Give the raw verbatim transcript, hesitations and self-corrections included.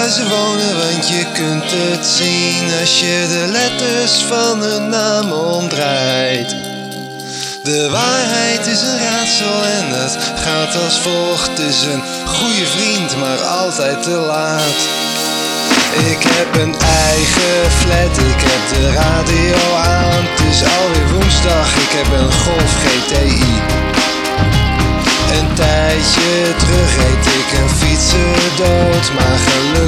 waar ze wonen, want je kunt het zien als je de letters van hun naam omdraait. De waarheid is een raadsel en het gaat als volgt. Het is een goede vriend, maar altijd te laat. Ik heb een eigen flat, ik heb de radio aan. Het is alweer woensdag, ik heb een